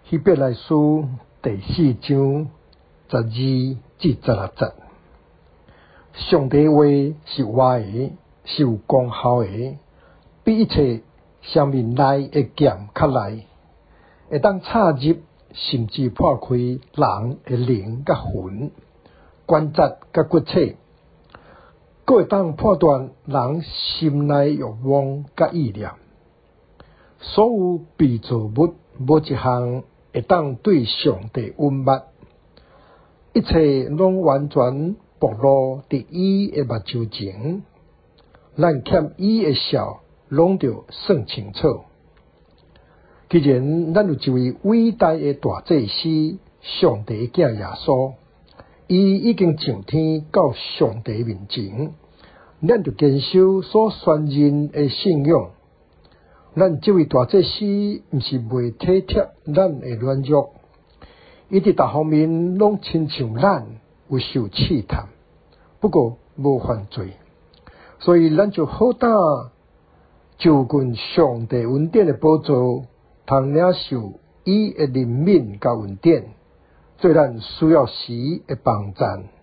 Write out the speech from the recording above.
希伯来书第4章12至16节，上帝话是活的，是有功效的，比一切生命内的剑较利，会当插入甚至破开人的灵甲魂、关节甲骨髓，佫会当判断人心内欲望甲意念。所有被造物无一项会当对上帝允捌，一切拢完全暴露伫伊的目睭前，咱欠伊的笑拢着算清楚。既然咱有一位伟大的大祭司，上帝的囝耶稣，伊已经上天到上帝面前，咱着坚守所宣认的信仰。咱这位大祭司毋是袂体贴咱的软弱，伊伫各方面拢亲像咱有受试探，不过无犯罪，所以咱就好胆就近上帝恩典的宝座，通领受伊的怜悯甲恩典，做咱需要时的帮助。